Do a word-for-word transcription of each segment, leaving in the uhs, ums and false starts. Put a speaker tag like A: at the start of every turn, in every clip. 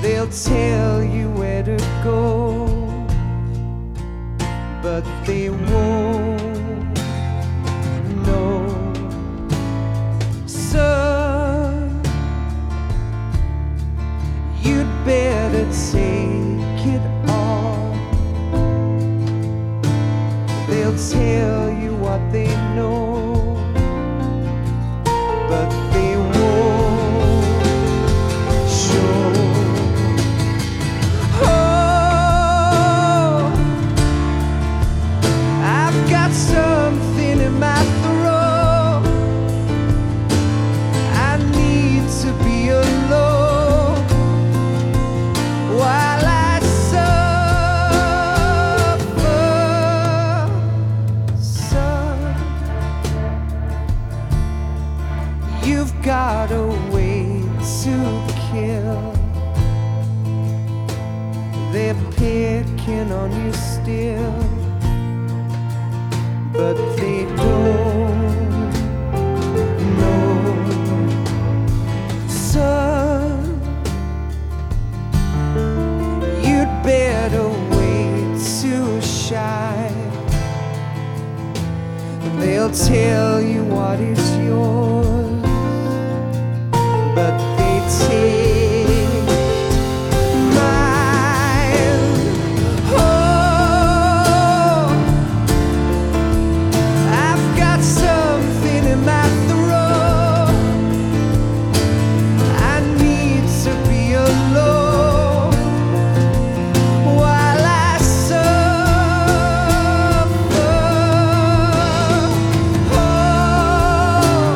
A: They'll tell you where to go, but they won't know. So you'd better take it all. They'll tell you what they know, but they won't show. Oh, I've got something in my throat. I need to be alone while I suffer. Son, you've got a way to kill. They're picking on you still, but they don't know. Son, you'd better wait to shine. They'll tell you what is yours, but they take mine. Oh, I've got something in my throat. I need to be alone while I suffer. Oh,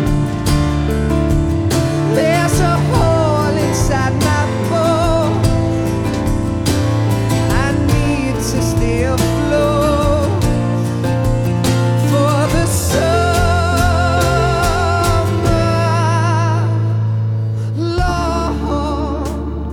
A: there's a hole inside my bones. I need to stay afloat for the summer, Lord.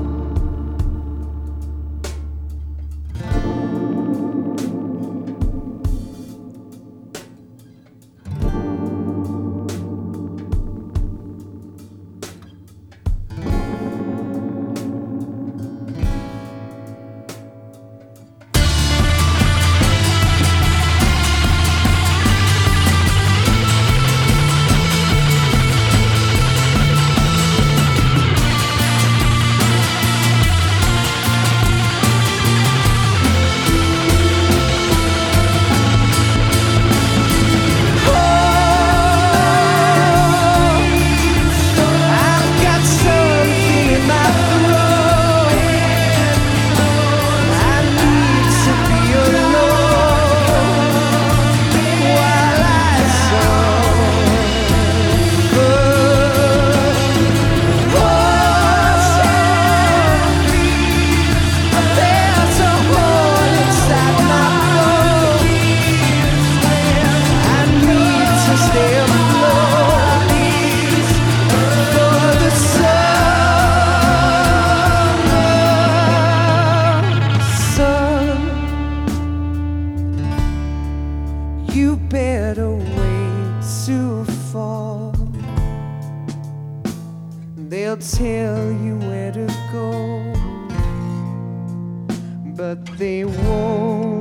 A: I've got something in my throat. I need to be alone while I suffer. Oh, there's a hole inside my bones. I need to stay afloat for the summer. Son, you better wait to fall. They'll tell you where to go, but they won't